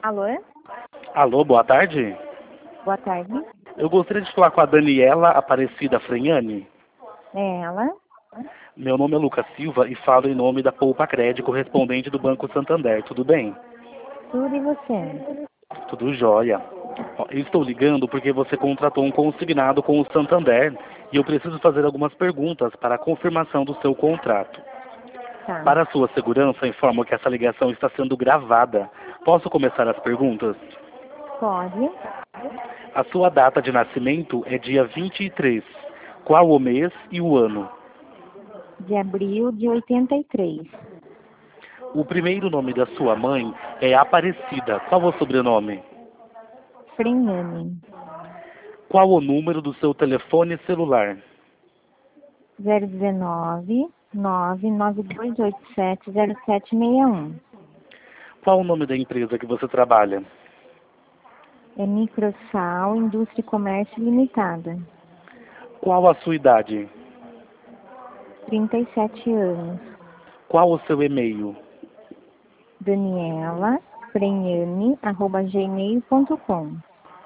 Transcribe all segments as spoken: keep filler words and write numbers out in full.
Alô? Alô, boa tarde. Boa tarde. Eu gostaria de falar com a Daniela Aparecida Frenhani. É ela? Meu nome é Lucas Silva e falo em nome da Poupa Crédito, correspondente do Banco Santander. Tudo bem? Tudo e você? Tudo jóia. Ó, eu estou ligando porque você contratou um consignado com o Santander e eu preciso fazer algumas perguntas para a confirmação do seu contrato. Tá. Para a sua segurança, informo que essa ligação está sendo gravada. Posso começar as perguntas? Pode. A sua data de nascimento é dia vinte e três. Qual o mês e o ano? De abril de oitenta e três. O primeiro nome da sua mãe é Aparecida. Qual o sobrenome? Frenhani. Qual o número do seu telefone celular? zero um nove, nove nove dois oito sete, zero sete seis um. Qual o nome da empresa que você trabalha? É Microsal Indústria e Comércio Limitada. Qual a sua idade? trinta e sete anos. Qual o seu e-mail? Daniela Frenhani, arroba gmail ponto com.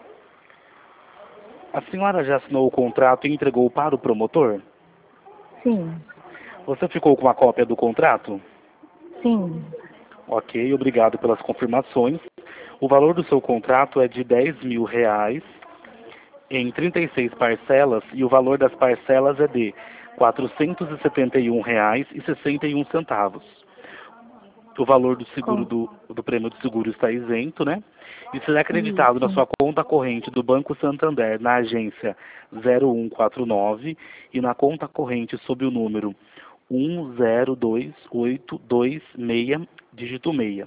A senhora já assinou o contrato e entregou para o promotor? Sim. Você ficou com a cópia do contrato? Sim. Ok, obrigado pelas confirmações. O valor do seu contrato é de dez mil reais em trinta e seis parcelas e o valor das parcelas é de quatrocentos e setenta e um reais e sessenta e um centavos. O valor do seguro Com... do, do prêmio de seguro está isento, né? E será acreditado na Isso. sua conta corrente do Banco Santander na agência zero um quatro nove e na conta corrente sob o número um zero dois oito dois seis, dígito seis.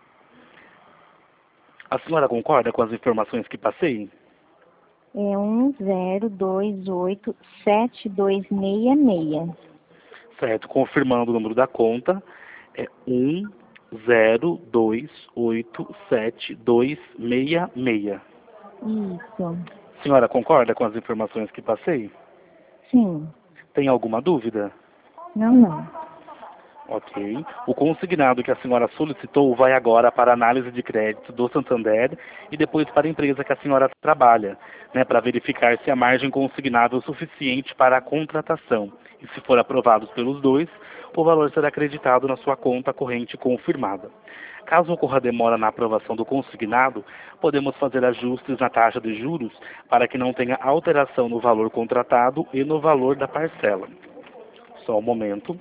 A senhora concorda com as informações que passei? É um zero dois oito sete dois seis seis. Certo, confirmando o número da conta, é um zero dois oito sete dois seis seis. Isso. A senhora concorda com as informações que passei? Sim. Tem alguma dúvida? Não, não. Ok. O consignado que a senhora solicitou vai agora para a análise de crédito do Santander e depois para a empresa que a senhora trabalha, né, para verificar se a margem consignável é suficiente para a contratação. E se for aprovado pelos dois, o valor será acreditado na sua conta corrente confirmada. Caso ocorra demora na aprovação do consignado, podemos fazer ajustes na taxa de juros para que não tenha alteração no valor contratado e no valor da parcela. Só um momento.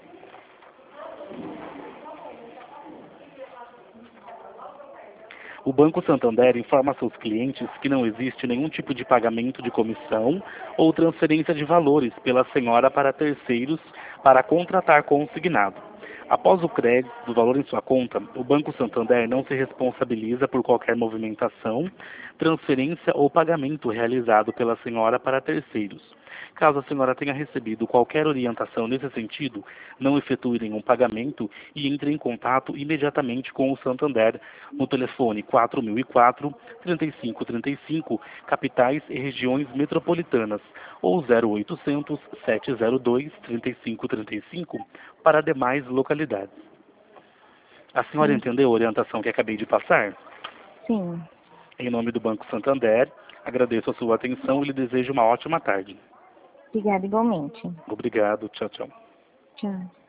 O Banco Santander informa a seus clientes que não existe nenhum tipo de pagamento de comissão ou transferência de valores pela senhora para terceiros para contratar consignado. Após o crédito do valor em sua conta, o Banco Santander não se responsabiliza por qualquer movimentação, transferência ou pagamento realizado pela senhora para terceiros. Caso a senhora tenha recebido qualquer orientação nesse sentido, não efetue nenhum pagamento e entre em contato imediatamente com o Santander no telefone quatro mil e quatro, trinta e cinco trinta e cinco, capitais e regiões metropolitanas, ou zero oitocentos, sete zero dois, trinta e cinco trinta e cinco para demais localidades. A senhora Sim. entendeu a orientação que acabei de passar? Sim. Em nome do Banco Santander, agradeço a sua atenção e lhe desejo uma ótima tarde. Obrigada igualmente. Obrigado, tchau, tchau. Tchau.